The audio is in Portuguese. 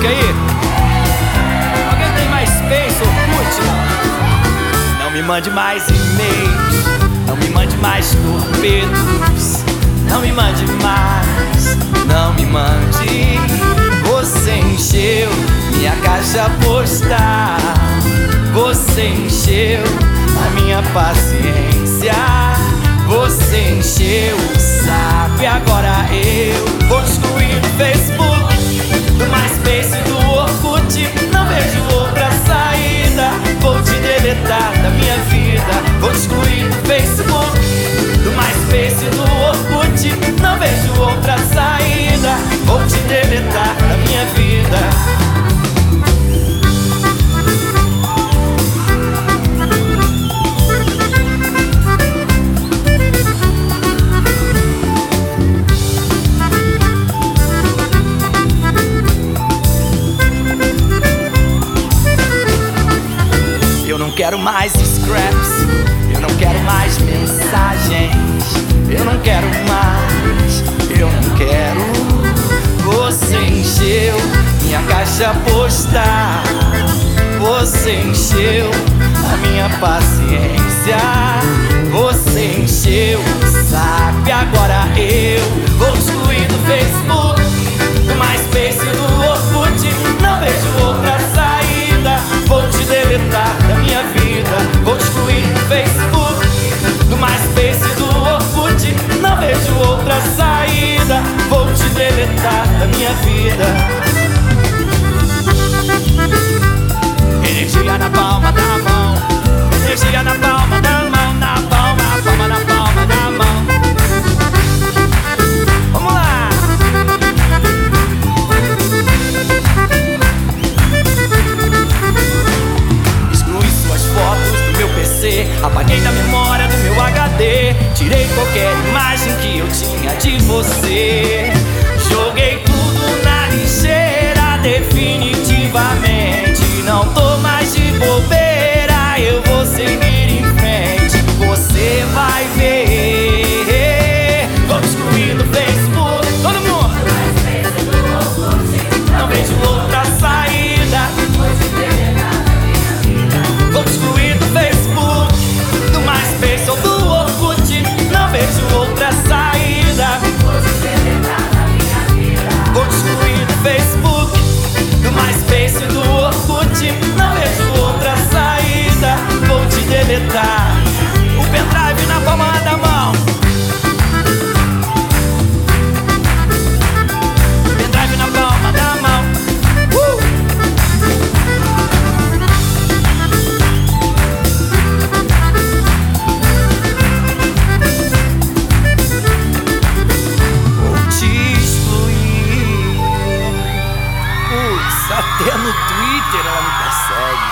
música aí? Alguém tem MySpace ou Orkut? Não me mande mais e-mails, não me mande mais torpedos, não me mande mais, não me mande. Você encheu minha caixa postal, você encheu a minha paciência, você encheu o saco. E agora eu vou excluir do Facebook, do MySpace, do Orkut. Não vejo outra saída, vou te deletar da minha vida. Vou te excluir do Facebook, do MySpace, do Orkut. Não vejo outra saída, vou te deletar da minha vida. Eu não quero mais scraps, eu não quero mais mensagens, eu não quero mais, eu não quero. Você encheu minha caixa postal, você encheu a minha paciência, você encheu o saco. E agora eu vou excluir do Facebook, do MySpace, do Orkut. Não vejo outra saída, vou te deletar da minha vida. Vou te excluir do Facebook, do MySpace, do Orkut. Não vejo outra saída, vou te deletar da minha vida. Energia na palma da mão, energia na palma da mão, na palma, na palma da mão. Vamos lá! Excluí suas fotos do meu PC, apaguei da memória do meu HD. Tirei qualquer imagem que eu tinha de você. Joguei tudo na lixeira definitivamente. Não tô mais de bobeira, eu vou seguir em frente. Você vai ver. Vou te excluir do Facebook, todo mundo. Não vejo outra saída, vou te excluir do Facebook, do MySpace ou do Orkut. Não vejo outra saída, vou te excluir do Facebook, do MySpace, do Orkut. Não vejo outra saída, vou te deletar. O pendrive na palma da mão, pendrive na palma da mão. Vou te excluir. Putz, até no Twitter ela me persegue.